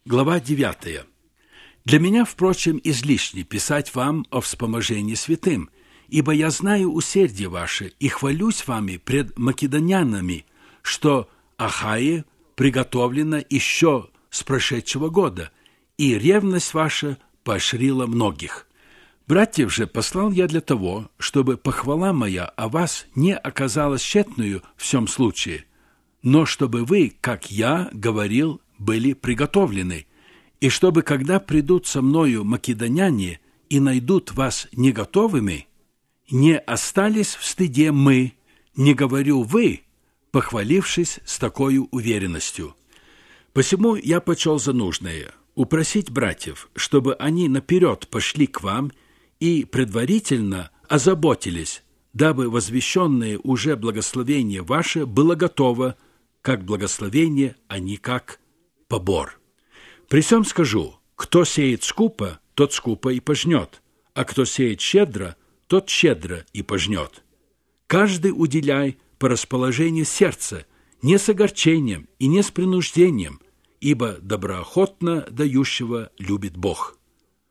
Глава 9. «Для меня, впрочем, излишне писать вам о вспоможении святым, ибо я знаю усердие ваше и хвалюсь вами пред македонянами, что Ахае приготовлено еще с прошедшего года, и ревность ваша поощрила многих. Братьев же послал я для того, чтобы похвала моя о вас не оказалась тщетною в всем случае, но чтобы вы, как я говорил, были приготовлены, и чтобы, когда придут со мною македоняне и найдут вас не готовыми, не остались в стыде мы, не говорю вы, похвалившись с такой уверенностью. Посему я почел за нужное упросить братьев, чтобы они наперед пошли к вам и предварительно озаботились, дабы возвещенное уже благословение ваше было готово, как благословение, а не как побор. При сем скажу, кто сеет скупо, тот скупо и пожнет, а кто сеет щедро, тот щедро и пожнет. Каждый уделяй по расположению сердца, не с огорчением и не с принуждением, ибо доброохотно дающего любит Бог.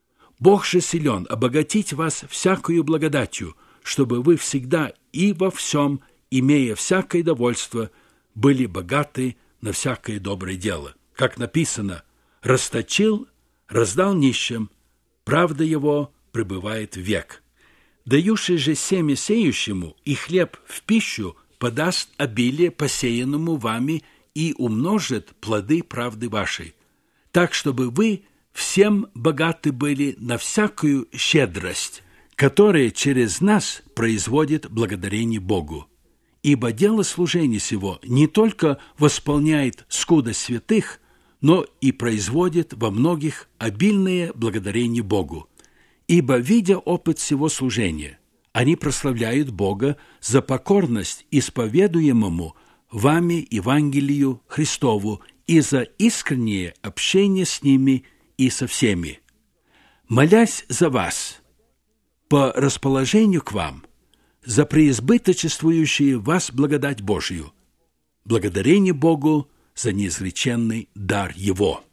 Бог же силен обогатить вас всякою благодатью, чтобы вы всегда и во всем, имея всякое довольство, были богаты на всякое доброе дело. Как написано, расточил, раздал нищим, правда его пребывает век. Дающий же семя сеющему и хлеб в пищу подаст обилие посеянному вами и умножит плоды правды вашей, так, чтобы вы всем богаты были на всякую щедрость, которая через нас производит благодарение Богу. Ибо дело служения сего не только восполняет скудость святых, но и производит во многих обильное благодарение Богу. Ибо, видя опыт всего служения, они прославляют Бога за покорность исповедуемому вами Евангелию Христову и за искреннее общение с ними и со всеми. Молясь за вас, по расположению к вам, за преизбыточествующую вас благодать Божию, благодарение Богу за неизреченный дар Его».